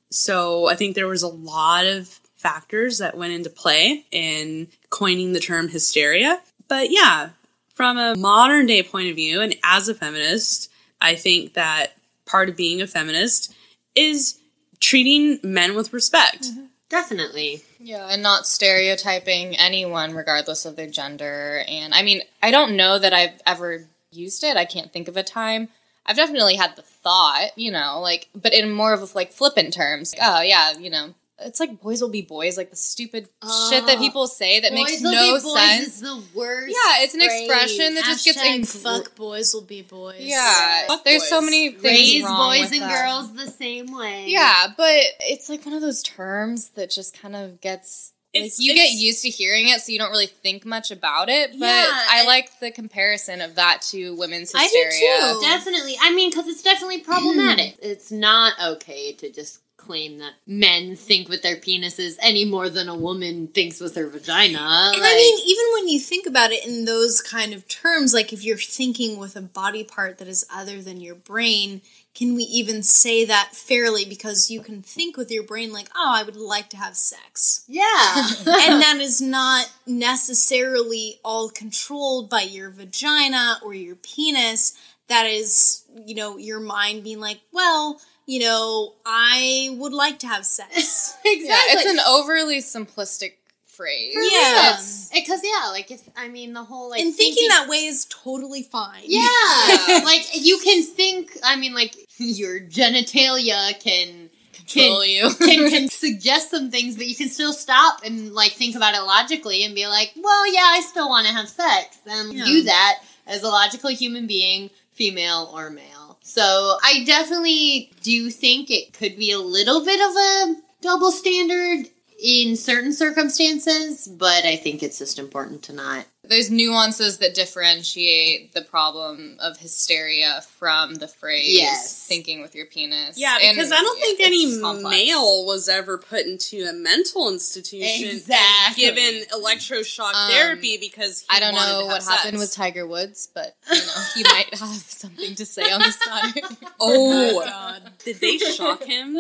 So I think there was a lot of factors that went into play in coining the term hysteria. But yeah, from a modern day point of view, and as a feminist, I think that part of being a feminist is treating men with respect. Mm-hmm. Definitely. Yeah, and not stereotyping anyone regardless of their gender. And I mean, I don't know that I've ever used it. I can't think of a time. I've definitely had the thought, you know, like, but in more of like flippant terms. Oh, yeah, you know, it's like boys will be boys, like the stupid oh, shit that people say that boys makes will no be boys sense. Is the worst. Yeah, it's an phrase. expression that just gets Hashtag in. fuck boys will be boys. Yeah, Fuck there's boys. so many things Raise wrong boys with and that. girls the same way. Yeah, but it's like one of those terms that just kind of gets. Like, It's, you it's, get used to hearing it, so you don't really think much about it. But Yeah, I I- like the comparison of that to women's I do hysteria. too. Definitely. I mean, because it's definitely problematic. It's not okay to just claim that men think with their penises any more than a woman thinks with her vagina. And like, I mean, even when you think about it in those kind of terms, like if you're thinking with a body part that is other than your brain, can we even say that fairly? Because you can think with your brain like, oh, I would like to have sex. yeah. And that is not necessarily all controlled by your vagina or your penis. That is, you know, your mind being like, well, you know, I would like to have sex. Exactly. Yeah, it's an overly simplistic phrase. Yeah. It's, Because, yeah, like, if, I mean, the whole, like, And thinking that way is totally fine. Yeah. Yeah. Like, you can think, I mean, like, your genitalia can... control can, you. can, can suggest some things, but you can still stop and, like, think about it logically and be like, well, yeah, I still want to have sex. And Yeah. do that as a logical human being, female or male. So I definitely do think it could be a little bit of a double standard in certain circumstances, but I think it's just important to not. There's nuances that differentiate the problem of hysteria from the phrase Yes. thinking with your penis. Yeah, And, because I don't think yeah, any it's complex. male was ever put into a mental institution Exactly. and given electroshock Um, therapy because he I don't wanted know to what have happened with sex. Tiger Woods, but you know he might have something to say on this topic. Oh, Oh, God. did they shock him?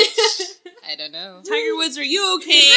I don't know. Tiger Woods, are you okay?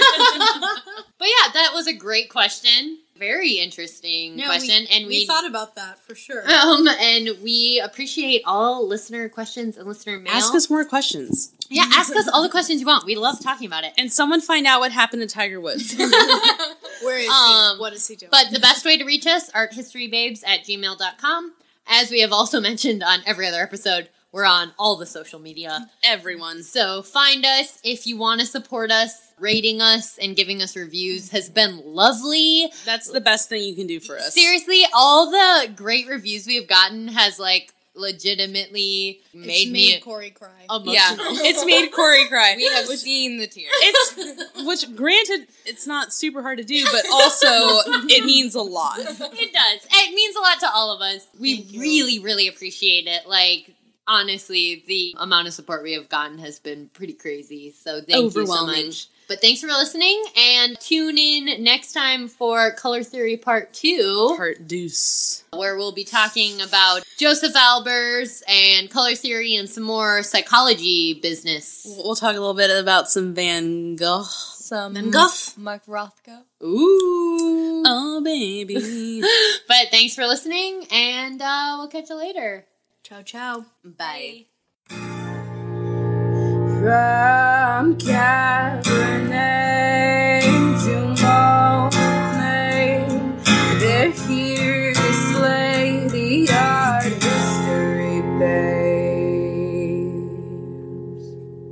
But yeah, that was a great question. Very interesting Yeah, question. we, and we we, thought about that for sure. um and we appreciate all listener questions and listener mail. Ask us more questions. Yeah, ask us all the questions you want. We love talking about it. And someone find out what happened to Tiger Woods. Where is Um, he? What is he doing? But the best way to reach us, arthistorybabes at gmail dot com. As we have also mentioned on every other episode, we're on all the social media. Everyone. So find us if you want to support us. Rating us and giving us reviews has been lovely. That's the best thing you can do for us. Seriously, all the great reviews we have gotten has like legitimately made, it's me made Corey cry. emotional. Yeah, it's made Corey cry. We have seen the tears. It's which, granted, it's not super hard to do, but also it means a lot. It does. It means a lot to all of us. We Thank you. really, really appreciate it. Like, honestly, the amount of support we have gotten has been pretty crazy. So thank you so Overwhelming. much. But thanks for listening, and tune in next time for Color Theory Part two. Part deuce. Where we'll be talking about Joseph Albers and color theory and some more psychology business. We'll talk a little bit about some Van Gogh. Some Van Gogh. Mark Rothko. Ooh. Oh, baby. But thanks for listening, and uh, we'll catch you later. Ciao, ciao. Bye. From Cabernet to Monet, they're here to slay the art history babes.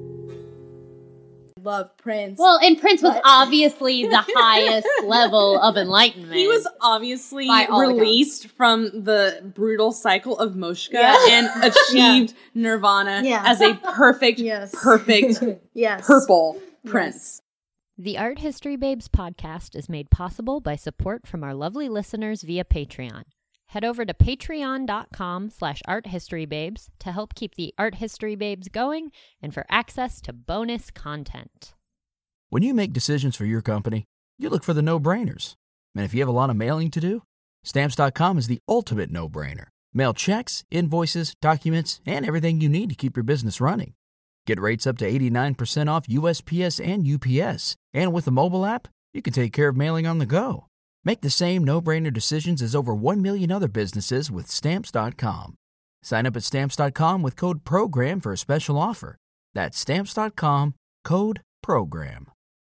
Love Prince. Well, and Prince was obviously the highest level of enlightenment. He was obviously By all released from the brutal cycle of Moshka Yeah. and achieved nirvana Yeah. as a perfect, Yes. perfect yes. purple prince. The Art History Babes podcast is made possible by support from our lovely listeners via Patreon. Head over to patreon.com slash arthistorybabes to help keep the Art History Babes going and for access to bonus content. When you make decisions for your company, you look for the no-brainers. And if you have a lot of mailing to do, Stamps dot com is the ultimate no-brainer. Mail checks, invoices, documents, and everything you need to keep your business running. Get rates up to eighty-nine percent off U S P S and U P S. And with the mobile app, you can take care of mailing on the go. Make the same no-brainer decisions as over one million other businesses with Stamps dot com. Sign up at Stamps dot com with code PROGRAM for a special offer. That's Stamps dot com, code PROGRAM.